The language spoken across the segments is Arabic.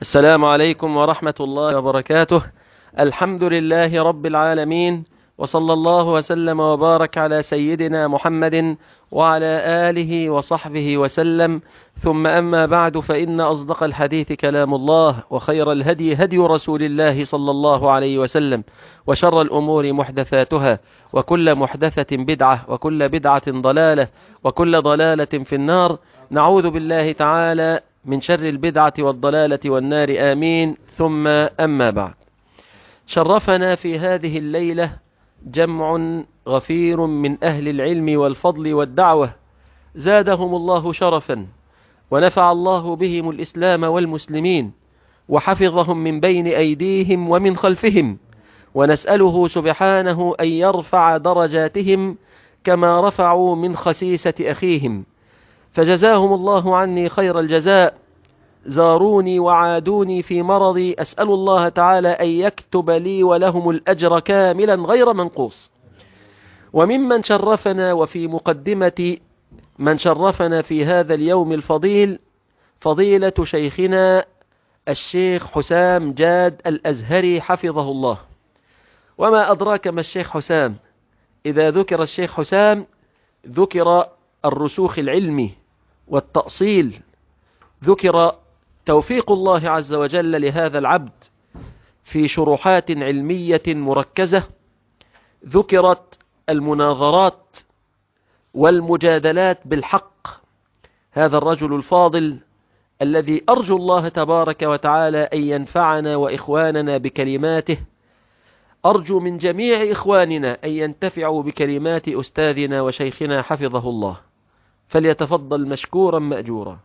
السلام عليكم ورحمة الله وبركاته. الحمد لله رب العالمين، وصلى الله وسلم وبارك على سيدنا محمد وعلى آله وصحبه وسلم. ثم أما بعد، فإن أصدق الحديث كلام الله، وخير الهدي هدي رسول الله صلى الله عليه وسلم، وشر الأمور محدثاتها، وكل محدثة بدعة، وكل بدعة ضلالة، وكل ضلالة في النار. نعوذ بالله تعالى من شر البدعة والضلالة والنار، آمين. ثم أما بعد، شرفنا في هذه الليلة جمع غفير من أهل العلم والفضل والدعوة، زادهم الله شرفا، ونفع الله بهم الإسلام والمسلمين، وحفظهم من بين أيديهم ومن خلفهم، ونسأله سبحانه أن يرفع درجاتهم كما رفعوا من خسيسة أخيهم، فجزاهم الله عني خير الجزاء. زاروني وعادوني في مرضي، أسأل الله تعالى أن يكتب لي ولهم الأجر كاملا غير منقوص. وممن شرفنا وفي مقدمة من شرفنا في هذا اليوم الفضيل فضيلة شيخنا الشيخ حسام جاد الأزهري حفظه الله. وما أدراك ما الشيخ حسام؟ إذا ذكر الشيخ حسام ذكر الرسوخ العلمي والتأصيل، ذكر توفيق الله عز وجل لهذا العبد في شروحات علمية مركزة، ذكرت المناظرات والمجادلات بالحق. هذا الرجل الفاضل الذي أرجو الله تبارك وتعالى أن ينفعنا وإخواننا بكلماته، أرجو من جميع إخواننا أن ينتفعوا بكلمات أستاذنا وشيخنا حفظه الله، فليتفضل مشكورا مأجورا.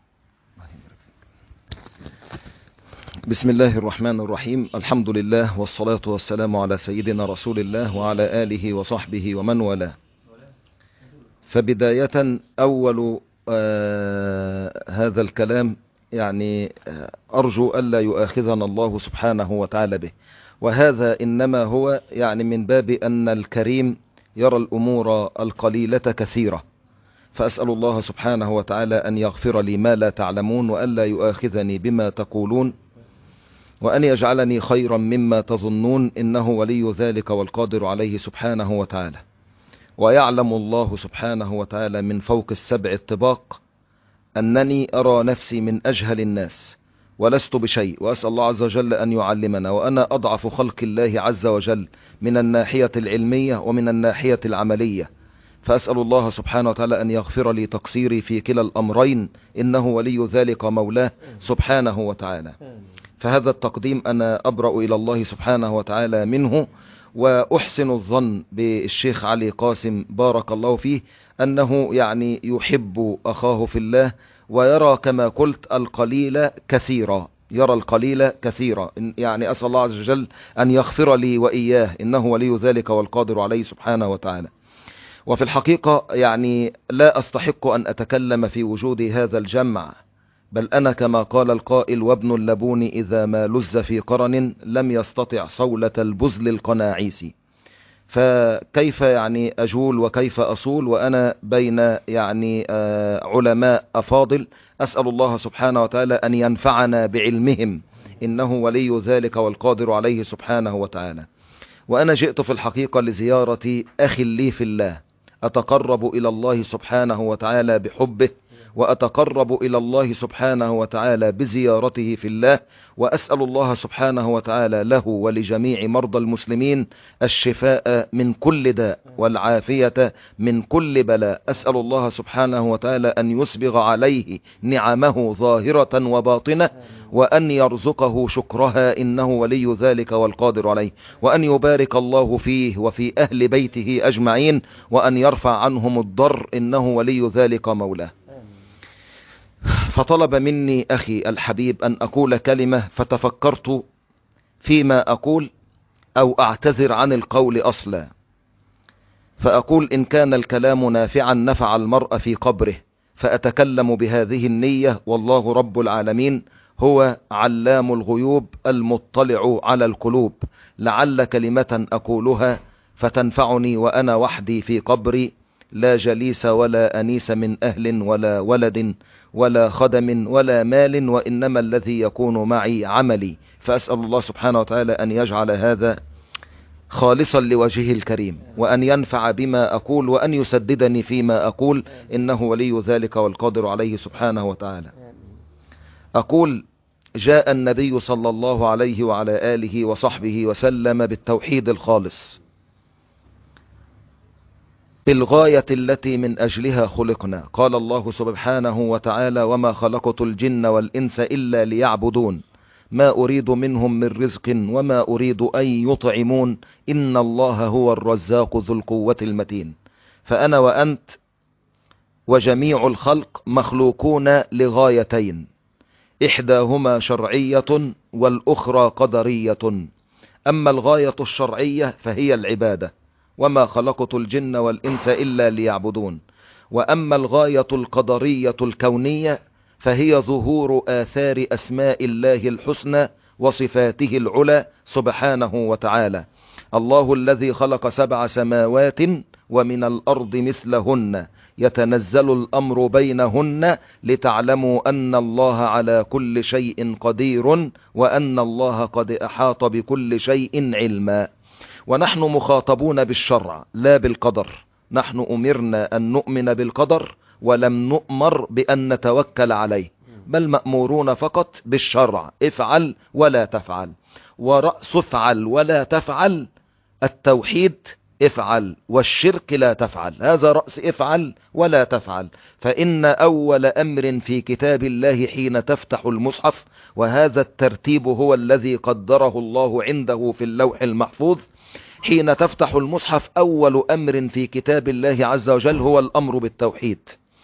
بسم الله الرحمن الرحيم. الحمد لله والصلاة والسلام على سيدنا رسول الله وعلى آله وصحبه ومن والاه. فبداية أول هذا الكلام أرجو ألا يؤاخذنا الله سبحانه وتعالى به، وهذا إنما هو من باب أن الكريم يرى الأمور القليلة كثيرة، فأسأل الله سبحانه وتعالى أن يغفر لي ما لا تعلمون، وألا يؤاخذني بما تقولون، وأن يجعلني خيرا مما تظنون، إنه ولي ذلك والقادر عليه سبحانه وتعالى. ويعلم الله سبحانه وتعالى من فوق السبع الطباق أنني أرى نفسي من أجهل الناس ولست بشيء، وأسأل الله عز وجل أن يعلمنا، وأنا أضعف خلق الله عز وجل من الناحية العلمية ومن الناحية العملية، فأسأل الله سبحانه وتعالى أن يغفر لي تقصيري في كلا الأمرين، إنه ولي ذلك مولاه سبحانه وتعالى. فهذا التقديم أنا أبرأ إلى الله سبحانه وتعالى منه، وأحسن الظن بالشيخ علي قاسم بارك الله فيه أنه يحب أخاه في الله، ويرى كما قلت القليل كثيرا، يرى القليل كثيرا. أسأل الله عز وجل أن يغفر لي وإياه، إنه ولي ذلك والقادر عليه سبحانه وتعالى. وفي الحقيقة لا أستحق أن أتكلم في وجود هذا الجمع، بل أنا كما قال القائل: وابن اللبون إذا ما لز في قرن لم يستطع صولة البزل القناعيسي. فكيف أجول وكيف أصول وأنا بين علماء أفاضل، أسأل الله سبحانه وتعالى أن ينفعنا بعلمهم، إنه ولي ذلك والقادر عليه سبحانه وتعالى. وأنا جئت في الحقيقة لزيارة أخي لي في الله، أتقرب إلى الله سبحانه وتعالى بحبه، وأتقرب إلى الله سبحانه وتعالى بزيارته في الله، وأسأل الله سبحانه وتعالى له ولجميع مرضى المسلمين الشفاء من كل داء والعافية من كل بلاء. أسأل الله سبحانه وتعالى أن يسبغ عليه نعمه ظاهرة وباطنة، وأن يرزقه شكرها، إنه ولي ذلك والقادر عليه، وأن يبارك الله فيه وفي أهل بيته أجمعين، وأن يرفع عنهم الضر، إنه ولي ذلك مولاه. فطلب مني أخي الحبيب أن أقول كلمة، فتفكرت فيما أقول أو أعتذر عن القول أصلا، فأقول: إن كان الكلام نافعا نفع المرء في قبره، فأتكلم بهذه النية، والله رب العالمين هو علام الغيوب المطلع على القلوب، لعل كلمة أقولها فتنفعني وأنا وحدي في قبري، لا جليس ولا أنيس من أهل ولا ولد ولا خدم ولا مال، وإنما الذي يكون معي عملي. فأسأل الله سبحانه وتعالى أن يجعل هذا خالصا لوجهه الكريم، وأن ينفع بما أقول، وأن يسددني فيما أقول، إنه ولي ذلك والقادر عليه سبحانه وتعالى. أقول: جاء النبي صلى الله عليه وعلى آله وصحبه وسلم بالتوحيد الخالص، بالغاية التي من أجلها خلقنا. قال الله سبحانه وتعالى: وما خلقت الجن والإنس إلا ليعبدون ما أريد منهم من رزق وما أريد أن يطعمون إن الله هو الرزاق ذو القوة المتين. فأنا وأنت وجميع الخلق مخلوقون لغايتين، إحداهما شرعية والأخرى قدرية. أما الغاية الشرعية فهي العبادة، وما خلقت الجن والإنس إلا ليعبدون. وأما الغاية القدرية الكونية فهي ظهور آثار أسماء الله الحسنى وصفاته العلى سبحانه وتعالى. الله الذي خلق 7 سماوات ومن الأرض مثلهن يتنزل الأمر بينهن لتعلموا أن الله على كل شيء قدير وأن الله قد أحاط بكل شيء علما. ونحن مخاطبون بالشرع لا بالقدر. نحن أمرنا أن نؤمن بالقدر ولم نؤمر بأن نتوكل عليه، بل مأمورون فقط بالشرع: افعل ولا تفعل. ورأس افعل ولا تفعل التوحيد، افعل، والشرك لا تفعل. هذا رأس افعل ولا تفعل. فإن أول أمر في كتاب الله حين تفتح المصحف، وهذا الترتيب هو الذي قدره الله عنده في اللوح المحفوظ، حين تفتح المصحف أول أمر في كتاب الله عز وجل هو الأمر بالتوحيد،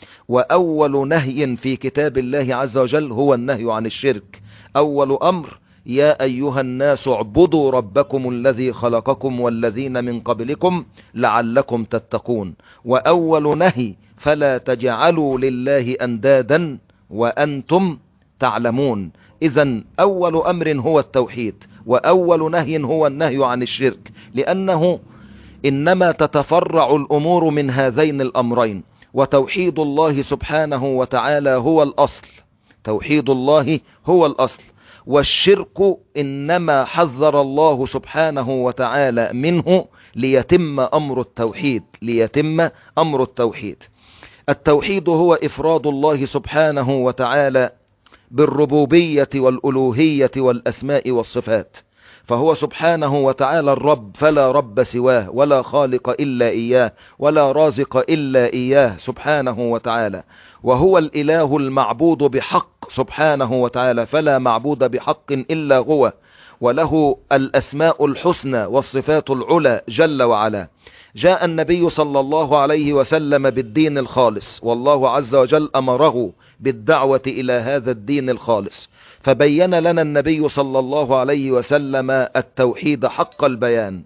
وأول نهي في كتاب الله عز وجل هو النهي عن الشرك. أول أمر: يا أيها الناس اعبدوا ربكم الذي خلقكم والذين من قبلكم لعلكم تتقون. وأول نهي: فلا تجعلوا لله أندادا وأنتم تعلمون. إذن أول أمر هو التوحيد، وأول نهي هو النهي عن الشرك، لأنه إنما تتفرع الأمور من هذين الأمرين. وتوحيد الله سبحانه وتعالى هو الأصل، توحيد الله هو الأصل. والشرك إنما حذر الله سبحانه وتعالى منه ليتم أمر التوحيد، ليتم أمر التوحيد. التوحيد هو إفراد الله سبحانه وتعالى بالربوبية والألوهية والأسماء والصفات. فهو سبحانه وتعالى الرب، فلا رب سواه، ولا خالق إلا إياه، ولا رازق إلا إياه سبحانه وتعالى. وهو الإله المعبود بحق سبحانه وتعالى، فلا معبود بحق إلا هو، وله الأسماء الحسنى والصفات العلى جل وعلا. جاء النبي صلى الله عليه وسلم بالدين الخالص، والله عز وجل أمره بالدعوة إلى هذا الدين الخالص، فبين لنا النبي صلى الله عليه وسلم التوحيد حق البيان،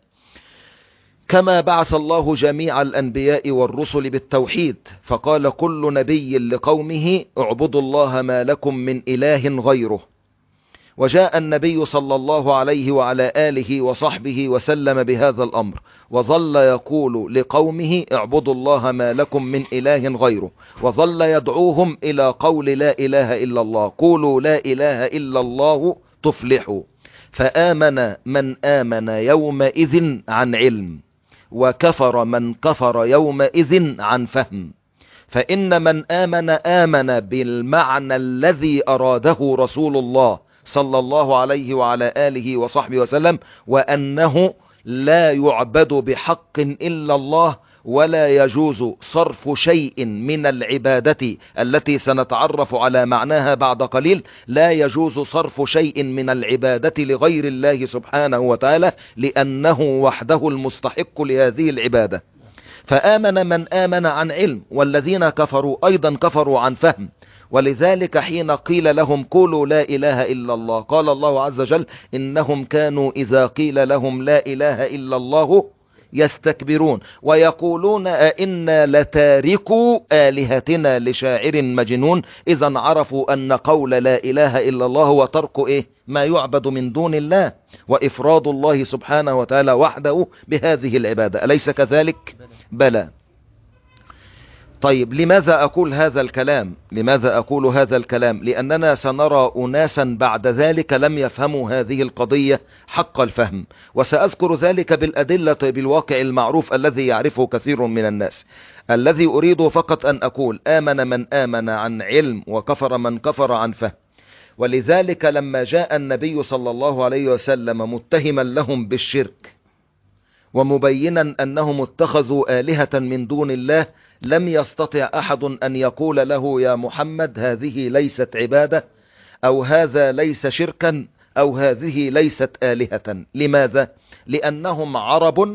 كما بعث الله جميع الأنبياء والرسل بالتوحيد. فقال كل نبي لقومه: اعبدوا الله ما لكم من إله غيره. وجاء النبي صلى الله عليه وعلى آله وصحبه وسلم بهذا الأمر، وظل يقول لقومه: اعبدوا الله ما لكم من إله غيره، وظل يدعوهم إلى قول لا إله إلا الله. قولوا لا إله إلا الله تفلحوا. فآمن من آمن يومئذ عن علم، وكفر من كفر يومئذ عن فهم. فإن من آمن بالمعنى الذي أراده رسول الله صلى الله عليه وعلى آله وصحبه وسلم، وأنه لا يعبد بحق إلا الله، ولا يجوز صرف شيء من العبادة التي سنتعرف على معناها بعد قليل. لا يجوز صرف شيء من العبادة لغير الله سبحانه وتعالى، لأنه وحده المستحق لهذه العبادة. فآمن من آمن عن علم، والذين كفروا أيضا كفروا عن فهم. ولذلك حين قيل لهم قولوا لا إله إلا الله، قال الله عز وجل: إنهم كانوا إذا قيل لهم لا إله إلا الله يستكبرون ويقولون أئنا لتاركوا آلهتنا لشاعر مجنون. إذا عرفوا أن قول لا إله إلا الله هو ترك ما يعبد من دون الله، وإفراد الله سبحانه وتعالى وحده بهذه العبادة. أليس كذلك؟ بلى. طيب لماذا أقول هذا الكلام؟ لماذا أقول هذا الكلام؟ لأننا سنرى أناسا بعد ذلك لم يفهموا هذه القضية حق الفهم، وسأذكر ذلك بالأدلة بالواقع المعروف الذي يعرفه كثير من الناس. الذي أريد فقط أن أقول آمن من آمن عن علم وكفر من كفر عن فهم. ولذلك لما جاء النبي صلى الله عليه وسلم متهما لهم بالشرك ومبينا أنهم اتخذوا آلهة من دون الله، لم يستطع أحد أن يقول له يا محمد هذه ليست عبادة، أو هذا ليس شركا، أو هذه ليست آلهة. لماذا؟ لأنهم عرب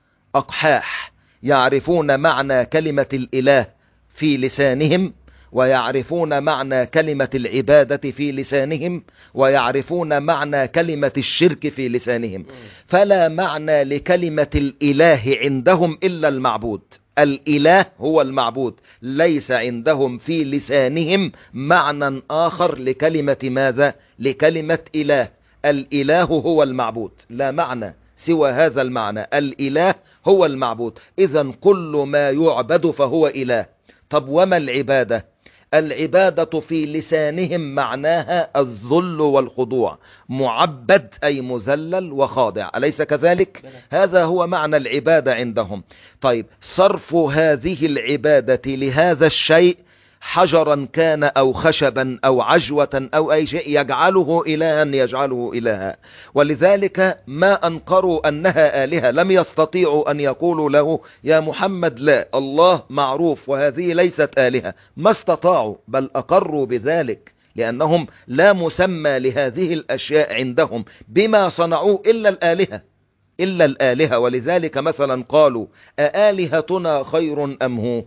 أقحاح يعرفون معنى كلمة الإله في لسانهم، ويعرفون معنى كلمة العبادة في لسانهم، ويعرفون معنى كلمة الشرك في لسانهم. فلا معنى لكلمة الإله عندهم إلا المعبود. الإله هو المعبود، ليس عندهم في لسانهم معنى آخر لكلمة ماذا؟ لكلمة إله. الإله هو المعبود، لا معنى سوى هذا المعنى، الإله هو المعبود. إذن كل ما يعبد فهو إله. طب وما العبادة؟ العبادة في لسانهم معناها الذل والخضوع، معبد أي مذلل وخاضع، أليس كذلك؟ هذا هو معنى العبادة عندهم. طيب صرف هذه العبادة لهذا الشيء، حجرا كان أو خشبا أو عجوة أو أي شيء، يجعله إلها يجعله إلها. ولذلك ما أنكروا أنها آلهة، لم يستطيعوا أن يقولوا له يا محمد لا، الله معروف وهذه ليست آلهة، ما استطاعوا، بل أقروا بذلك، لأنهم لا مسمى لهذه الأشياء عندهم بما صنعوه إلا الآلهة، إلا الآلهة. ولذلك مثلا قالوا أآلهتنا خير أم هو؟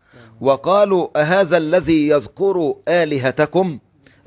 وقالوا أهذا الذي يذكر آلهتكم؟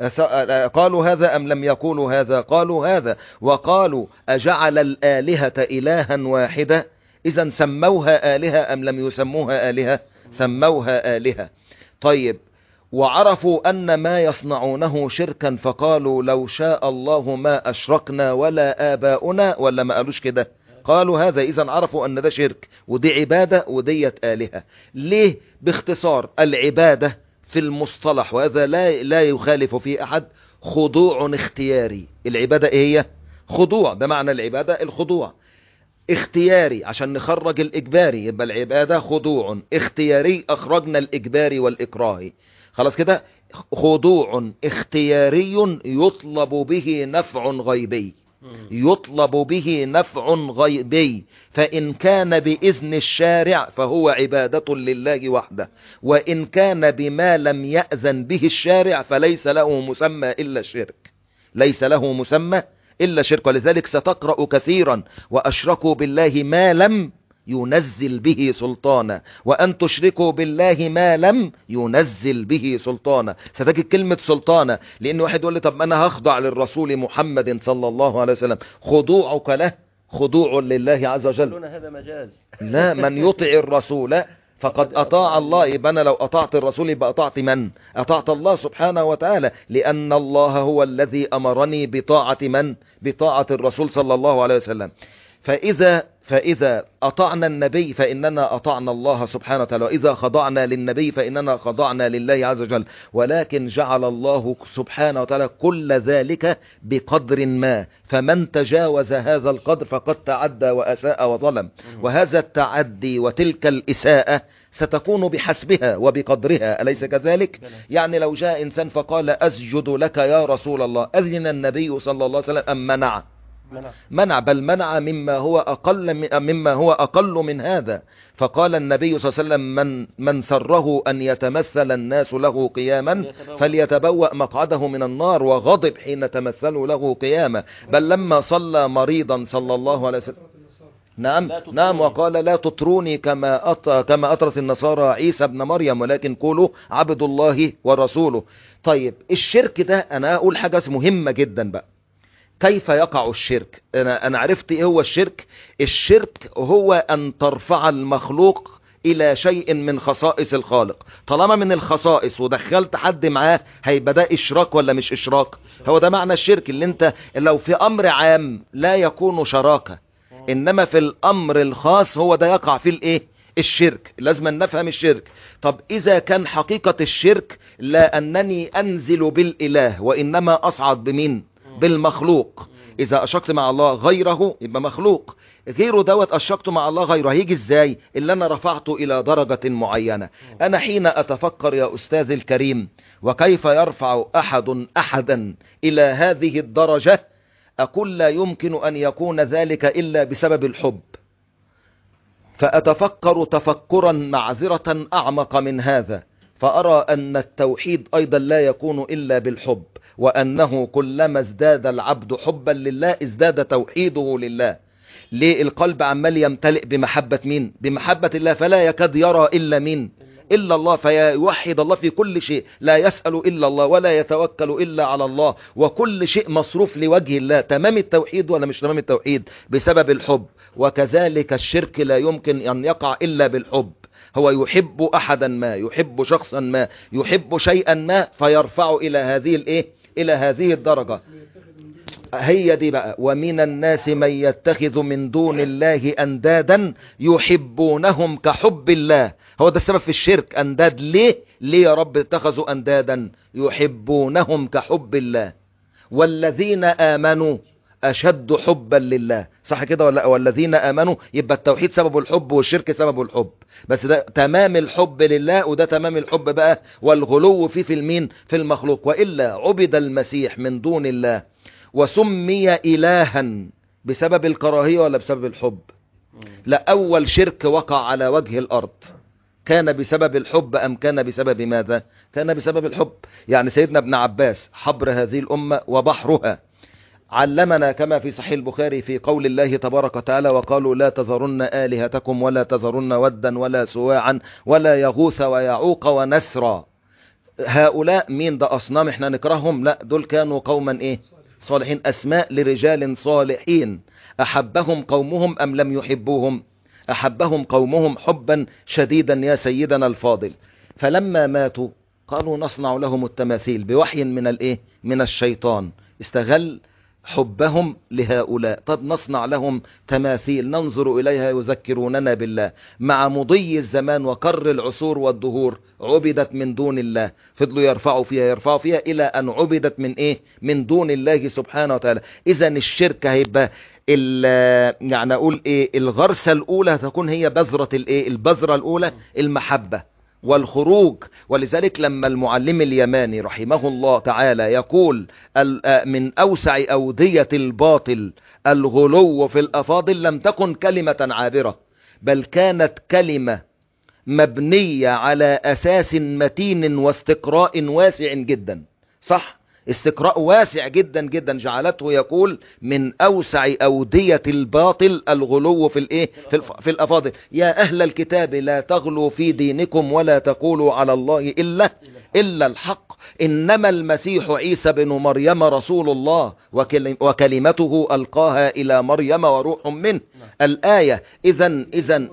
قالوا هذا أم لم يقولوا هذا؟ قالوا هذا. وقالوا أجعل الآلهة إلها واحدة؟ إذن سموها آلهة أم لم يسموها آلهة؟ سموها آلهة. طيب وعرفوا أن ما يصنعونه شركا، فقالوا لو شاء الله ما أشركنا ولا آباؤنا، ولا ما قالوش كده؟ قالوا هذا. إذن عرفوا أن ده شرك ودي عبادة وديت آلهة. ليه؟ باختصار العبادة في المصطلح، وهذا لا يخالف فيه أحد، خضوع اختياري. العبادة إيه هي؟ خضوع، ده معنى العبادة، الخضوع اختياري عشان نخرج الإجباري، يبقى العبادة خضوع اختياري، أخرجنا الإجباري والإكراهي، خلاص كده. خضوع اختياري يطلب به نفع غيبي، يطلب به نفع غيبي، فإن كان بإذن الشارع فهو عبادة لله وحده، وإن كان بما لم يأذن به الشارع فليس له مسمى إلا الشرك، ليس له مسمى إلا شرك. ولذلك ستقرأ كثيرا وأشركوا بالله ما لم ينزل به سلطانا، وأن تشركوا بالله ما لم ينزل به سلطانا. ستجد كلمة سلطانا، لأن واحد يقول لي طب أنا هخضع للرسول محمد صلى الله عليه وسلم، خضوعك له خضوع لله عز وجل. هذا مجاز. لا، من يطع الرسول فقد أطاع الله. يبقى أنا لو أطعت الرسول يبقى أطعت من؟ أطعت الله سبحانه وتعالى، لأن الله هو الذي أمرني بطاعة من؟ بطاعة الرسول صلى الله عليه وسلم. فإذا أطعنا النبي فإننا أطعنا الله سبحانه وتعالى، وإذا خضعنا للنبي فإننا خضعنا لله عز وجل. ولكن جعل الله سبحانه وتعالى كل ذلك بقدر ما، فمن تجاوز هذا القدر فقد تعدى وأساء وظلم. وهذا التعدي وتلك الإساءة ستكون بحسبها وبقدرها، أليس كذلك؟ يعني لو جاء إنسان فقال أسجد لك يا رسول الله، أذن النبي صلى الله عليه وسلم أم منع؟ منع، بل منع مما هو أقل من هذا. فقال النبي صلى الله عليه وسلم من سره أن يتمثل الناس له قياما فليتبوأ مقعده من النار، وغضب حين تمثلوا له قياما. بل لما صلى مريضا صلى الله عليه وسلم، نعم، وقال لا تطروني كما أطرت النصارى عيسى ابن مريم، ولكن قولوا عبد الله ورسوله. طيب الشرك ده، أنا أقول حاجة مهمة جدا بقى، كيف يقع الشرك؟ أنا عرفت إيه هو الشرك. الشرك هو أن ترفع المخلوق إلى شيء من خصائص الخالق. طالما من الخصائص ودخلت حد معاه، هيبقى ده إشراك ولا مش إشراك؟ هو ده معنى الشرك، اللي انت لو في أمر عام لا يكون شراكة، إنما في الأمر الخاص هو ده يقع في الإيه؟ الشرك، لازم نفهم الشرك. طب إذا كان حقيقة الشرك لا أنني أنزل بالإله وإنما أصعد بمين؟ بالمخلوق. إذا أشركت مع الله غيره يبقى مخلوق، غيره دوت أشركت مع الله غيره، هيجي إزاي؟ اللي أنا رفعته إلى درجة معينة. أنا حين أتفكر يا أستاذ الكريم وكيف يرفع أحد أحدا إلى هذه الدرجة، أقول لا يمكن أن يكون ذلك إلا بسبب الحب. فأتفكر تفكرا معذرة أعمق من هذا، فأرى أن التوحيد أيضا لا يكون إلا بالحب، وأنه كلما ازداد العبد حبا لله ازداد توحيده لله. ليه؟ القلب عمال يمتلئ بمحبة مين؟ بمحبة الله، فلا يكاد يرى إلا مين؟ إلا الله، فيوحد الله في كل شيء، لا يسأل إلا الله ولا يتوكل إلا على الله، وكل شيء مصروف لوجه الله. تمام التوحيد ولا مش تمام التوحيد؟ بسبب الحب. وكذلك الشرك لا يمكن أن يقع إلا بالحب. هو يحب أحدا ما، يحب شخصا ما، يحب شيئا ما، فيرفع إلى هذه الإيه؟ إلى هذه الدرجة. هي دي بقى، ومن الناس من يتخذ من دون الله أندادا يحبونهم كحب الله. هو ده السبب في الشرك، أنداد. ليه يا رب اتخذوا أندادا؟ يحبونهم كحب الله. والذين آمنوا أشد حبا لله، صح كده ولا؟ والذين آمنوا، يبقى التوحيد سببه الحب والشرك سببه الحب، بس ده تمام الحب لله، وده تمام الحب بقى والغلو فيه في المين؟ في المخلوق. وإلا عبد المسيح من دون الله وسمي إلها بسبب الكراهية ولا بسبب الحب؟ لا، أول شرك وقع على وجه الأرض كان بسبب الحب أم كان بسبب ماذا؟ كان بسبب الحب. يعني سيدنا ابن عباس حبر هذه الأمة وبحرها علمنا كما في صحيح البخاري في قول الله تبارك وتعالى: وقالوا لا تذرن آلهتكم ولا تذرن ودا ولا سواعا ولا يغوث ويعوق ونسرا. هؤلاء مين؟ ده أصنام احنا نكرههم؟ لا، دول كانوا قوما ايه؟ صالحين، أسماء لرجال صالحين. أحبهم قومهم أم لم يحبوهم؟ أحبهم قومهم حبا شديدا يا سيدنا الفاضل. فلما ماتوا قالوا نصنع لهم التماثيل بوحي من الايه؟ من الشيطان. استغل حبهم لهؤلاء. طب نصنع لهم تماثيل ننظر إليها يذكروننا بالله. مع مضي الزمان وكر العصور والدهور عبدت من دون الله، فضلوا يرفعوا فيها إلى أن عبدت من إيه؟ من دون الله سبحانه وتعالى. إذن الشرك هيبقى يعني أقول إيه؟ الغرسة الأولى تكون هي بذرة الإيه؟ البذرة الأولى المحبة والخروج. ولذلك لما المعلم اليماني رحمه الله تعالى يقول من أوسع أودية الباطل الغلو في الأفاضل، لم تكن كلمة عابرة، بل كانت كلمة مبنية على أساس متين واستقراء واسع جدا. صح؟ استقراء واسع جدا جدا جعلته يقول من أوسع أودية الباطل الغلو في الإيه؟ في الأفاضل. يا أهل الكتاب لا تغلوا في دينكم ولا تقولوا على الله إلا الحق، إنما المسيح عيسى بن مريم رسول الله وكلمته ألقاها إلى مريم وروح منه. الآية. إذن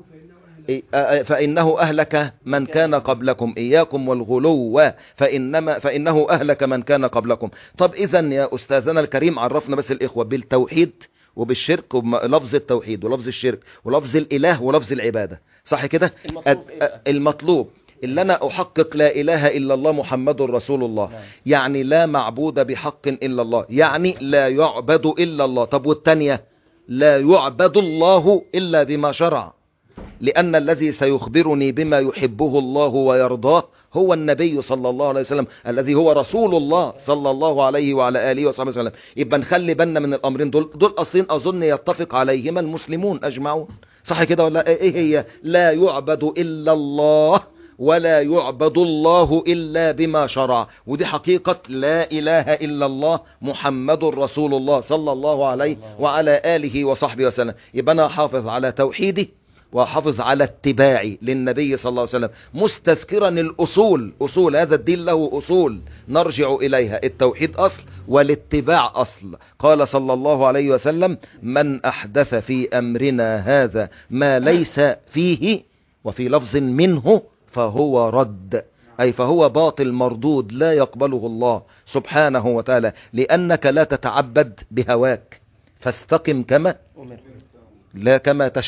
فإنه أهلك من كان قبلكم، إياكم والغلو فإنه أهلك من كان قبلكم. طب إذن يا أستاذنا الكريم عرفنا بس الإخوة بالتوحيد وبالشرك، ولفظ التوحيد ولفظ الشرك ولفظ الإله ولفظ العبادة، صح كده؟ المطلوب اللي أنا أحقق لا إله إلا الله محمد رسول الله، يعني لا معبود بحق إلا الله، يعني لا يعبد إلا الله. طب والتانية؟ لا يعبد الله إلا بما شرع، لأن الذي سيخبرني بما يحبه الله ويرضاه هو النبي صلى الله عليه وسلم الذي هو رسول الله صلى الله عليه وعلى آله وصحبه وسلم. يبقى نخلي بالنا من الأمرين دول أصلين أظن يتفق عليهما المسلمون أجمعون، صح كده ولا إيه؟ هي لا يعبد إلا الله ولا يعبد الله إلا بما شرع، ودي حقيقة لا إله إلا الله محمد رسول الله صلى الله عليه وعلى آله وصحبه وسلم. يبقى أنا حافظ على توحيدي وحافظ على اتباعي للنبي صلى الله عليه وسلم، مستذكرا الأصول. أصول هذا الدين له أصول نرجع إليها، التوحيد أصل والاتباع أصل. قال صلى الله عليه وسلم: من أحدث في أمرنا هذا ما ليس فيه، وفي لفظ منه، فهو رد، أي فهو باطل مردود لا يقبله الله سبحانه وتعالى، لأنك لا تتعبد بهواك، فاستقم كما لا كما تشاء،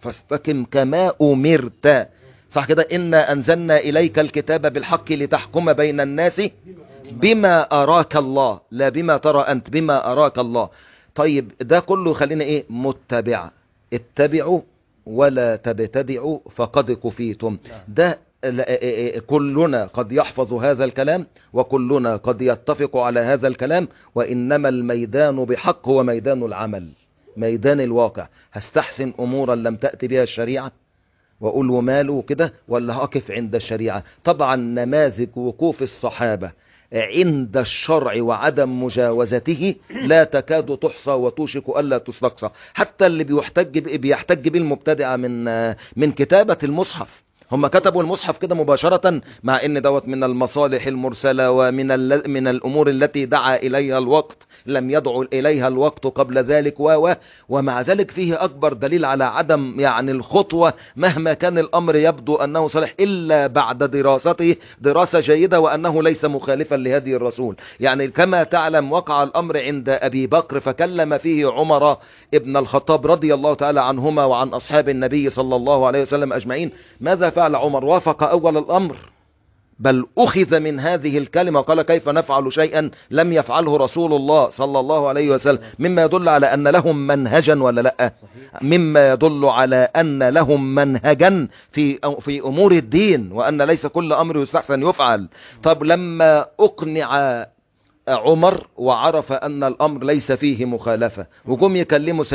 فاستقم كما أمرت. صح كده؟ إنا أنزلنا إليك الكتاب بالحق لتحكم بين الناس بما أراك الله، لا بما ترى أنت، بما أراك الله. طيب ده كله خلينا إيه؟ متبع. اتبعوا ولا تبتدعوا فقد كفيتم. ده كلنا قد يحفظ هذا الكلام وكلنا قد يتفق على هذا الكلام، وإنما الميدان بحق هو ميدان العمل، ميدان الواقع. هستحسن أمورا لم تأتي بها الشريعة وأقول وماله كده، ولا هقف عند الشريعة؟ طبعا نماذج وقوف الصحابة عند الشرع وعدم مجاوزته لا تكاد تحصى وتوشك ألا تستقصى. حتى اللي بيحتج بالمبتدعة من كتابة المصحف، هم كتبوا المصحف كده مباشرة، مع ان دوت من المصالح المرسلة ومن من الامور التي دعا اليها الوقت، لم يدعو اليها الوقت قبل ذلك ومع ذلك فيه اكبر دليل على عدم يعني الخطوة، مهما كان الامر يبدو انه صالح الا بعد دراسته دراسة جيدة، وانه ليس مخالفا لهدي الرسول. يعني كما تعلم وقع الامر عند ابي بكر فكلم فيه عمر ابن الخطاب رضي الله تعالى عنهما وعن اصحاب النبي صلى الله عليه وسلم اجمعين. ماذا فعل عمر؟ وافق اول الامر، بل اخذ من هذه الكلمة وقال كيف نفعل شيئا لم يفعله رسول الله صلى الله عليه وسلم، مما يدل على ان لهم منهجا ولا لا؟ مما يدل على ان لهم منهجا في امور الدين، وان ليس كل امر يستحسن يفعل. طب لما اقنع عمر وعرف أن الأمر ليس فيه مخالفة، وقم يكلموا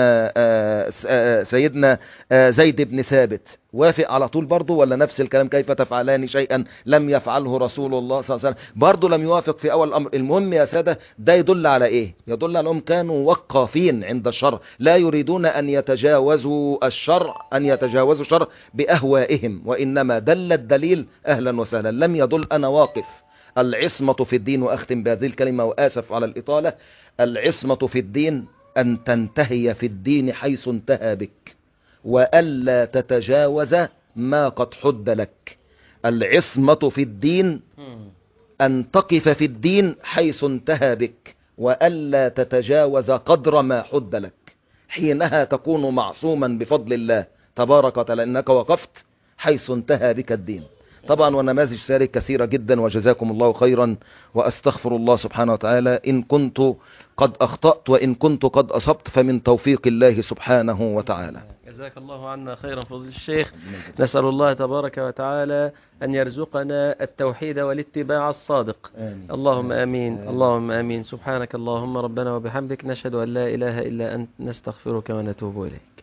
سيدنا زيد بن ثابت، وافق على طول برضه ولا نفس الكلام؟ كيف تفعلان شيئا لم يفعله رسول الله صلى الله عليه وسلم؟ برضه لم يوافق في أول الأمر. المهم يا سادة، ده يدل على إيه؟ يدل على أنهم كانوا وقافين عند الشرع، لا يريدون أن يتجاوزوا الشرع بأهوائهم، وإنما دل الدليل أهلا وسهلا، لم يدل أنا واقف. العصمة في الدين، وأختم بهذه الكلمة وآسف على الإطالة، العصمة في الدين أن تنتهي في الدين حيث انتهى بك، وألا تتجاوز ما قد حد لك. العصمة في الدين أن تقف في الدين حيث انتهى بك، وألا تتجاوز قدر ما حد لك، حينها تكون معصوما بفضل الله تبارك وتعالى، إنك وقفت حيث انتهى بك الدين. طبعا ونماذج سارق كثيرة جدا، وجزاكم الله خيرا، وأستغفر الله سبحانه وتعالى إن كنت قد أخطأت، وإن كنت قد أصبت فمن توفيق الله سبحانه وتعالى. جزاك الله عنا خيرا فضيلة الشيخ. نسأل الله تبارك وتعالى أن يرزقنا التوحيد والاتباع الصادق. آمين. اللهم آمين. آمين. اللهم آمين. سبحانك اللهم ربنا وبحمدك، نشهد أن لا إله إلا أنت، نستغفرك ونتوب إليك.